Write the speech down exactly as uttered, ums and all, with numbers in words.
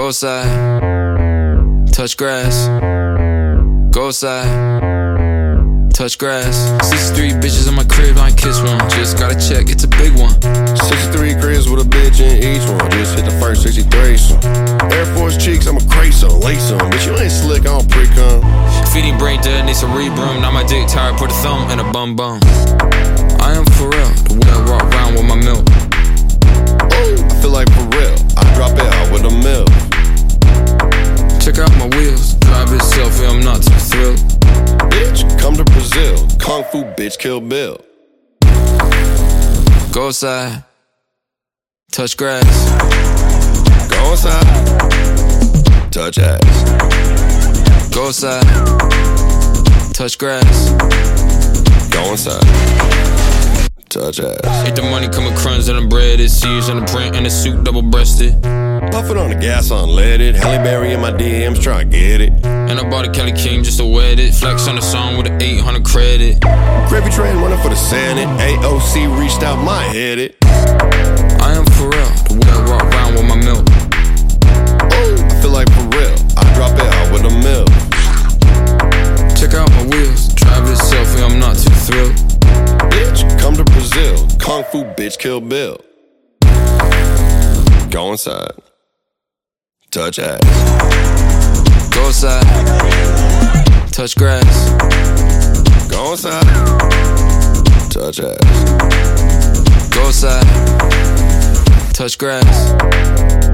Go outside, touch grass. Go outside, touch grass. sixty-three bitches in my crib, I ain't kiss one. Just got a check, it's a big one. sixty-three cribs with a bitch in each one. Just hit the first sixty-three. So. Air Force cheeks, I'm a crazy on, lace on. But you ain't slick, I don't pre-cum. Feeding brain dead, need some rebroom. Now my dick tired, put a thumb in a bum bum. I am for real, the way I walk around with my milk. Ooh, I feel like for real, I drop it out with a milk. Check out my wheels, drive it selfie, I'm not too thrilled. Bitch, come to Brazil, Kung Fu bitch, Kill Bill. Go outside, touch grass. Go outside, touch ass. Go outside, touch grass. Go inside, touch ass. Hit the money, coming crumbs and the bread. It's sears and the print and the suit double-breasted. Puffin' on the gas, unleaded. Halle Berry in my D Ms, tryna get it. And I bought a Kelly King just to wet it. Flex on the song with an eight hundred credit. Gravy train running for the Senate. A O C reached out, my head it. I am for real, the way I walk around with my milk. Ooh, I feel like for real, I drop it out with a milk. Check out my wheels, drive it selfie, I'm not too thrilled. Bitch, come to Brazil, Kung Fu bitch, Kill Bill. Go inside, touch ass. Go outside, touch grass. Go inside, touch ass. Go outside, touch grass.